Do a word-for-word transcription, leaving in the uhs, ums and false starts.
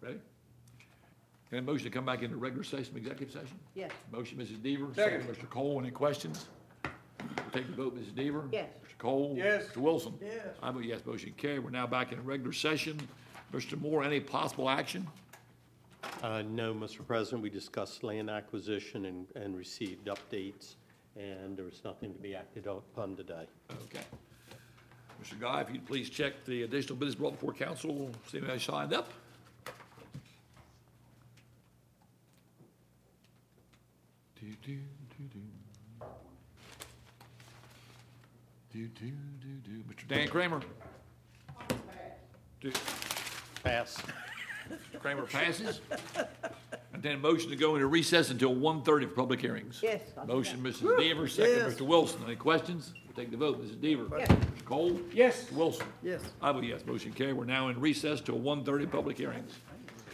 Ready? Can I motion to come back into regular session, executive session? Yes. Motion, Missus Deaver. Second. Mister Cole, any questions? We'll take the vote, Missus Deaver. Yes. Mister Cole. Yes. Mister Wilson. Yes. I vote yes, motion carried. We're now back in regular session. Mister Moore, any possible action? Uh, No, Mister President, we discussed land acquisition and, and received updates, and there was nothing to be acted upon today. Okay. Mister Guy, if you'd please check the additional business brought before council, see if anybody signed up. Do, do, do, do. Do, do, do, do. Mister Dan Kramer? Do- Pass. Mister Kramer passes. And then a motion to go into recess until one thirty for public hearings. Yes, I'll do Motion, that. Missus Deaver, second, Yes. Mister Wilson. Any questions? We'll take the vote. Missus Deaver? Yes. Mister Cole? Yes. Mister Wilson? Yes. I vote yes, motion carried. We're now in recess till one thirty public hearings.